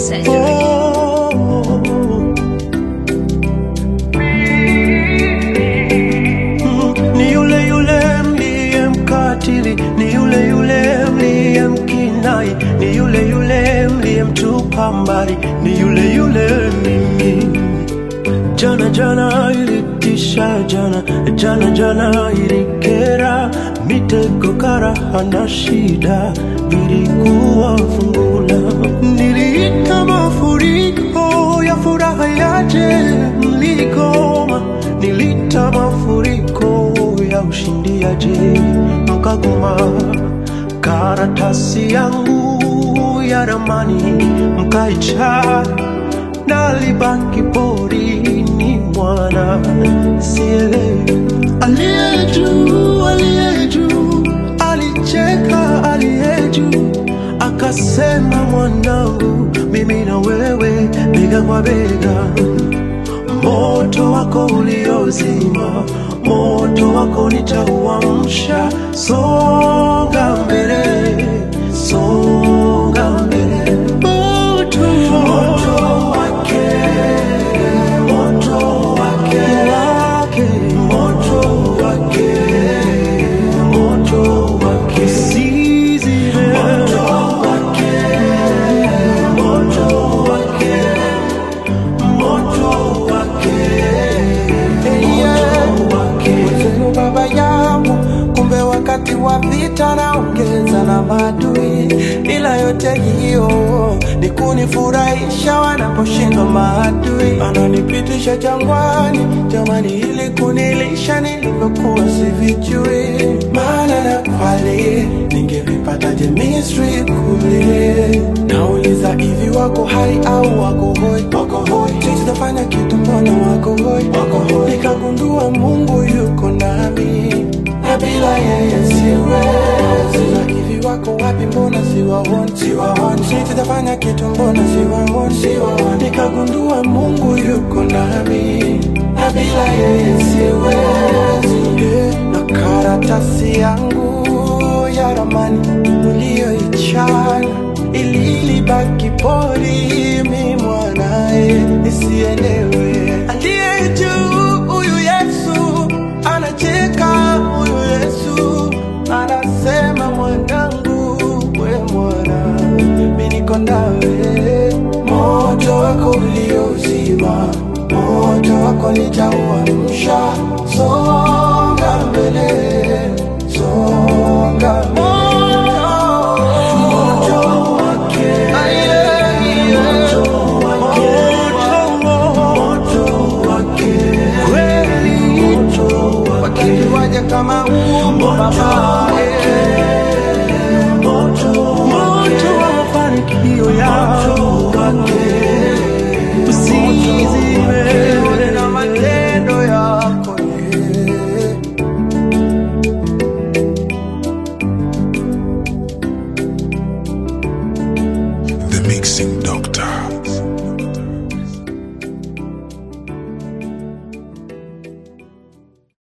surgery. Ni yule yule mliyemkatili, ni yule yule mliyemkinai, ni yule yule mliyemtupa mbali, ni yule yule mimi. Jana ilitisha, jana ilikera, mitego karaha na shida vilikuwa fungula. Niliita mafuriko ya furaha yaje, mligoma. Niliita mafuriko ya ushindi yaje, mkagoma. Karatasi yangu ya ramani mkaichana, nalibaki porini mwana sielewi. Aliye juu alicheka, aliye juu akasema, mwanangu, mimi na wewe bega kwa bega. Moto wako uliozima, moto wako nitauamsha. Songa mbele, songa mbele. Moto wake, moto wake, moto wake, moto wake, sizime. Moto wake, moto wake, moto wake, moto wake. Mwenzenu baba yangu, kumbe wakati wa vita naongeza na maadui. Ila yote hiyo ni kunifurahisha wanaposhindwa maadui. Ananipitisha jangwani, jamani, ili kunilisha nilivyokuwa sivijui. Maana na kweli ningevipataje Misri kule. Nauliza hivi, wako hai au wako hoi? Wako hoi. Sitafanya kitu, mbona wako hoi? Wako hoi. Nikagundua Mungu yuko nami, na bila yeye siwezi. Hivi wako wapi, mbona siwaoni? Sitafanya kitu, mbona siwaoni? Nikagundua Mungu yuko nami, na bila yeye siwezi. Na karatasi yangu ya ramani uliyoichana ilibaki porini mwanae nisielewe. Aliye juu huyu Yesu anacheka, huyu Yesu anasema, mwanangu, we mwana, mimi niko nawe. Moto wako uliozima, moto wako nitauamsha. Songa mbele, songa mbele. Kama umbo baba, moto wa mafanikio yako, usizime na matendo yako. The Mixing Doctor.